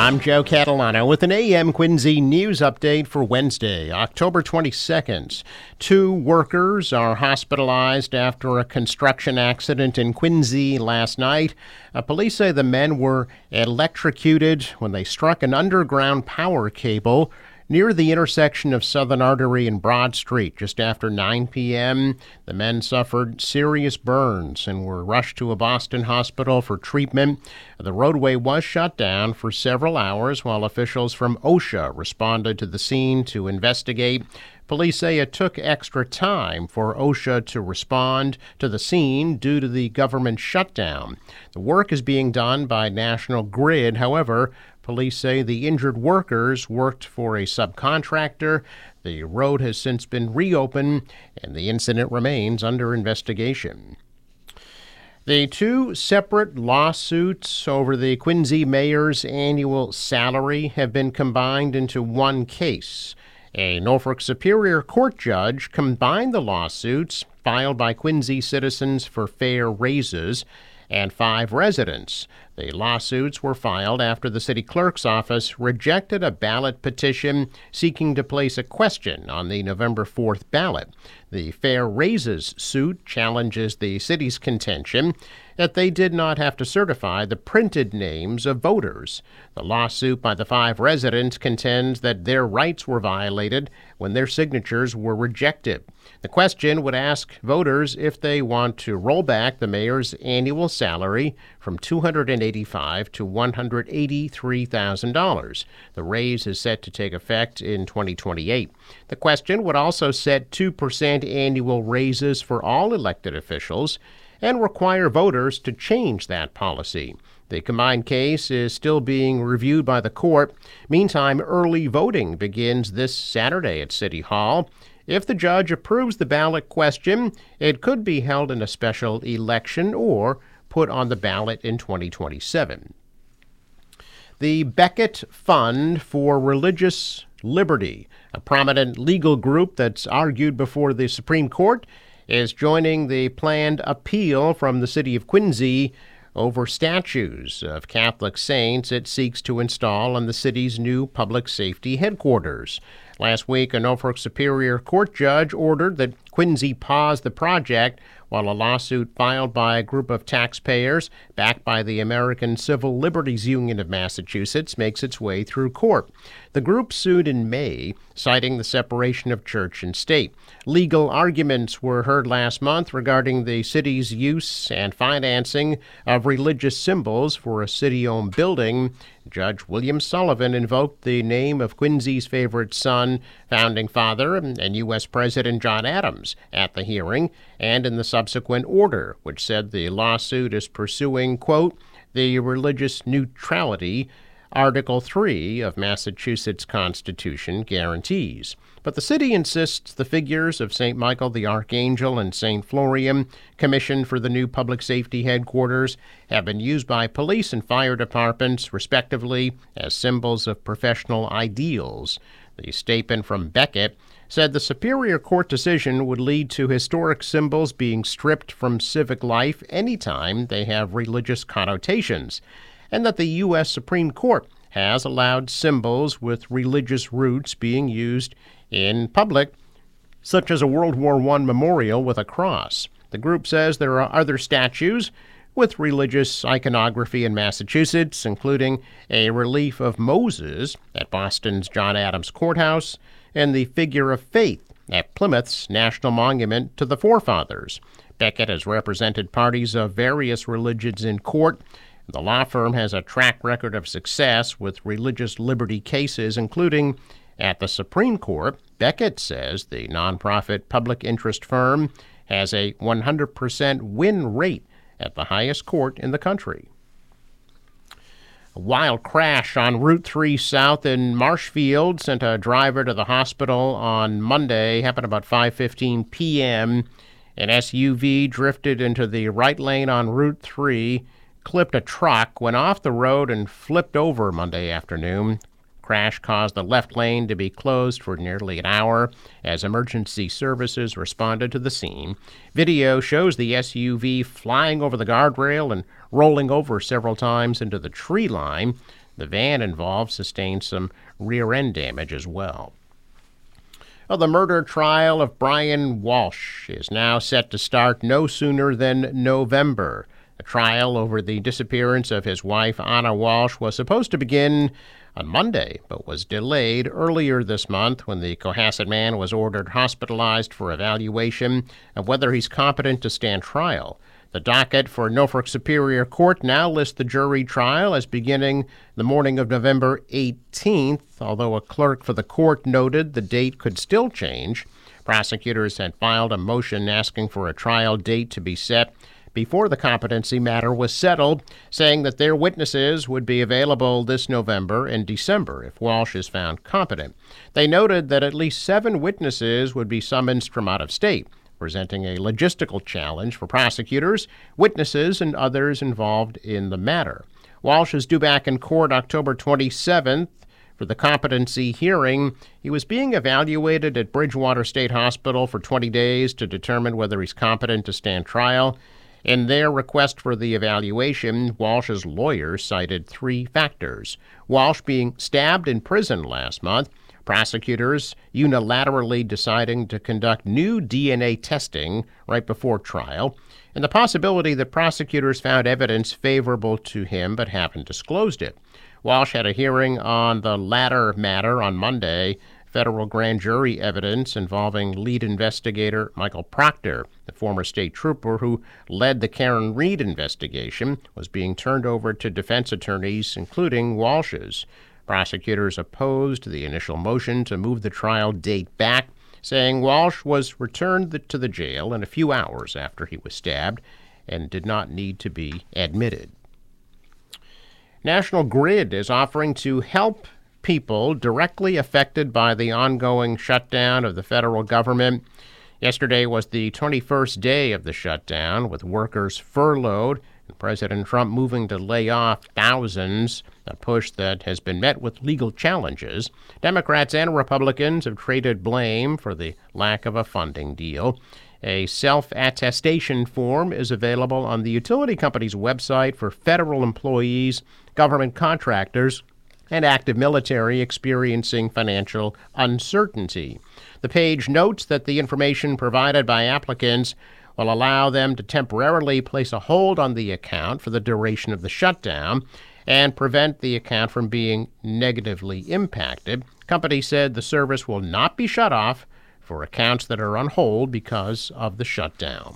I'm Joe Catalano with an AM Quincy news update for Wednesday, October 22nd. 2 workers are hospitalized after a construction accident in Quincy last night. Police say the men were electrocuted when they struck an underground power cable near the intersection of Southern Artery and Broad Street just after 9 p.m. The men suffered serious burns and were rushed to a Boston hospital for treatment. The roadway was shut down for several hours while officials from OSHA responded to the scene to investigate. Police say it took extra time for OSHA to respond to the scene due to the government shutdown. The work is being done by National Grid. However, police say the injured workers worked for a subcontractor. The road has since been reopened, and the incident remains under investigation. The 2 separate lawsuits over the Quincy mayor's annual salary have been combined into one case. A Norfolk Superior Court judge combined the lawsuits filed by Quincy citizens for fair raises and 5 residents. The lawsuits were filed after the city clerk's office rejected a ballot petition seeking to place a question on the November 4th ballot. The fair raises suit challenges the city's contention that they did not have to certify the printed names of voters. The lawsuit by the 5 residents contends that their rights were violated when their signatures were rejected. The question would ask voters if they want to roll back the mayor's annual salary from $285,000 to $183,000. The raise is set to take effect in 2028. The question would also set 2% annual raises for all elected officials and require voters to change that policy. The combined case is still being reviewed by the court. Meantime, early voting begins this Saturday at City Hall. If the judge approves the ballot question, it could be held in a special election or put on the ballot in 2027. The Becket Fund for Religious Liberty, a prominent legal group that's argued before the Supreme Court, is joining the planned appeal from the city of Quincy over statues of Catholic saints it seeks to install on the city's new public safety headquarters. Last week, a Norfolk Superior Court judge ordered that Quincy pause the project while a lawsuit filed by a group of taxpayers backed by the American Civil Liberties Union of Massachusetts makes its way through court. The group sued in May, citing the separation of church and state. Legal arguments were heard last month regarding the city's use and financing of religious symbols for a city-owned building. Judge William Sullivan invoked the name of Quincy's favorite son, founding father, and U.S. President John Adams at the hearing and in the subsequent order, which said the lawsuit is pursuing, quote, the religious neutrality Article 3 of Massachusetts Constitution guarantees. But the city insists the figures of St. Michael the Archangel and St. Florian, commissioned for the new public safety headquarters, have been used by police and fire departments, respectively, as symbols of professional ideals. The statement from Becket said the Superior Court decision would lead to historic symbols being stripped from civic life anytime they have religious connotations, and that the U.S. Supreme Court has allowed symbols with religious roots being used in public, such as a World War I memorial with a cross. The group says there are other statues with religious iconography in Massachusetts, including a relief of Moses at Boston's John Adams Courthouse and the figure of faith at Plymouth's National Monument to the Forefathers. Becket has represented parties of various religions in court. The law firm has a track record of success with religious liberty cases, including at the Supreme Court. Becket says the nonprofit public interest firm has a 100% win rate at the highest court in the country. A wild crash on Route 3 South in Marshfield sent a driver to the hospital on Monday. Happened about 5:15 p.m. An SUV drifted into the right lane on Route 3, clipped a truck, went off the road, and flipped over Monday afternoon. Crash caused the left lane to be closed for nearly an hour as emergency services responded to the scene. Video shows the SUV flying over the guardrail and rolling over several times into the tree line. The van involved sustained some rear-end damage as well. Well, the murder trial of Brian Walsh is now set to start no sooner than November. The trial over the disappearance of his wife, Anna Walsh, was supposed to begin on Monday, but was delayed earlier this month when the Cohasset man was ordered hospitalized for evaluation of whether he's competent to stand trial. The docket for Norfolk Superior Court now lists the jury trial as beginning the morning of November 18th, although a clerk for the court noted the date could still change. Prosecutors had filed a motion asking for a trial date to be set before the competency matter was settled, saying that their witnesses would be available this November and December if Walsh is found competent. They noted that at least 7 witnesses would be summoned from out of state, presenting a logistical challenge for prosecutors, witnesses, and others involved in the matter. Walsh is due back in court October 27th for the competency hearing. He was being evaluated at Bridgewater State Hospital for 20 days to determine whether he's competent to stand trial. In their request for the evaluation, Walsh's lawyers cited 3 factors: Walsh being stabbed in prison last month, prosecutors unilaterally deciding to conduct new DNA testing right before trial, and the possibility that prosecutors found evidence favorable to him but haven't disclosed it. Walsh had a hearing on the latter matter on Monday. Federal grand jury evidence involving lead investigator Michael Proctor, the former state trooper who led the Karen Reed investigation, was being turned over to defense attorneys, including Walsh's. Prosecutors opposed the initial motion to move the trial date back, saying Walsh was returned to the jail in a few hours after he was stabbed and did not need to be admitted. National Grid is offering to help people directly affected by the ongoing shutdown of the federal government. Yesterday was the 21st day of the shutdown, with workers furloughed and President Trump moving to lay off thousands, a push that has been met with legal challenges. Democrats and Republicans have traded blame for the lack of a funding deal. A self-attestation form is available on the utility company's website for federal employees, government contractors, and active military experiencing financial uncertainty. The page notes that the information provided by applicants will allow them to temporarily place a hold on the account for the duration of the shutdown and prevent the account from being negatively impacted. The company said the service will not be shut off for accounts that are on hold because of the shutdown.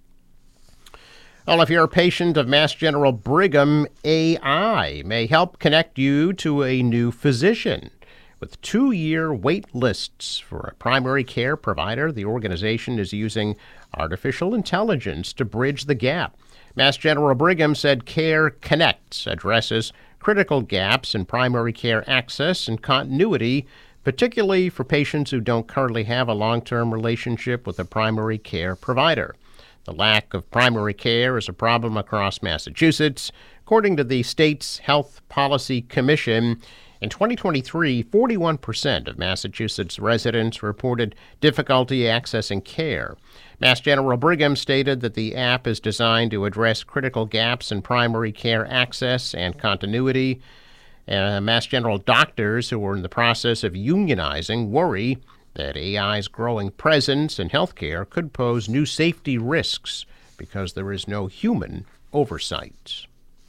Well, if you're a patient of Mass General Brigham, AI may help connect you to a new physician. With 2-year wait lists for a primary care provider, the organization is using artificial intelligence to bridge the gap. Mass General Brigham said Care Connect addresses critical gaps in primary care access and continuity, particularly for patients who don't currently have a long-term relationship with a primary care provider. The lack of primary care is a problem across Massachusetts. According to the state's Health Policy Commission, in 2023, 41% of Massachusetts residents reported difficulty accessing care. Mass General Brigham stated that the app is designed to address critical gaps in primary care access and continuity. Mass General doctors who are in the process of unionizing worry that AI's growing presence in healthcare could pose new safety risks because there is no human oversight.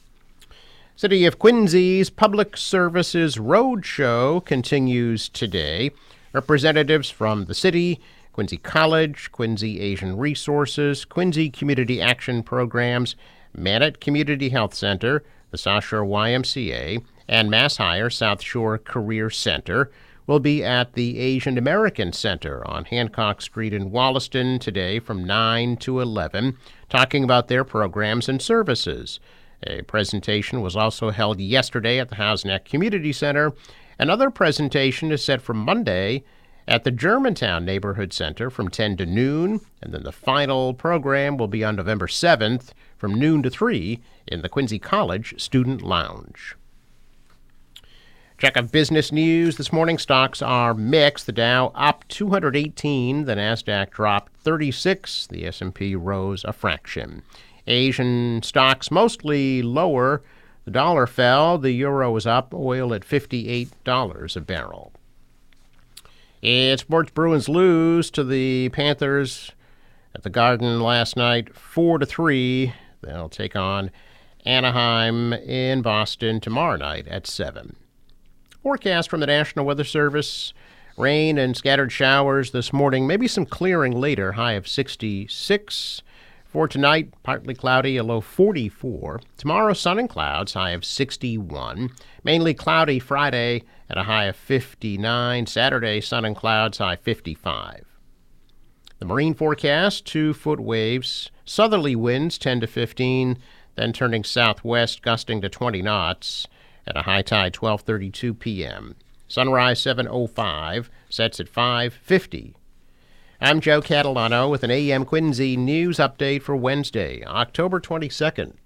City of Quincy's Public Services Roadshow continues today. Representatives from the city, Quincy College, Quincy Asian Resources, Quincy Community Action Programs, Mannett Community Health Center, the South Shore YMCA, and MassHire South Shore Career Center will be at the Asian American Center on Hancock Street in Wollaston today from 9 to 11, talking about their programs and services. A presentation was also held yesterday at the Housneck Community Center. Another presentation is set for Monday at the Germantown Neighborhood Center from 10 to noon, and then the final program will be on November 7th from noon to 3 in the Quincy College Student Lounge. Check of business news this morning. Stocks are mixed. The Dow up 218. The Nasdaq dropped 36. The S&P rose a fraction. Asian stocks mostly lower. The dollar fell, the euro was up, oil at $58 a barrel. In sports, Bruins lose to the Panthers at the Garden last night, 4-3. They'll take on Anaheim in Boston tomorrow night at 7. Forecast from the National Weather Service. Rain and scattered showers this morning, maybe some clearing later, high of 66. For tonight, partly cloudy, a low 44. Tomorrow, sun and clouds, high of 61. Mainly cloudy Friday at a high of 59. Saturday, sun and clouds, high 55. The marine forecast, 2-foot waves, southerly winds 10 to 15, then turning southwest, gusting to 20 knots at a high tide 12:32 p.m. Sunrise 7:05, sets at 5:50. I'm Joe Catalano with an AM Quincy news update for Wednesday, October 22nd.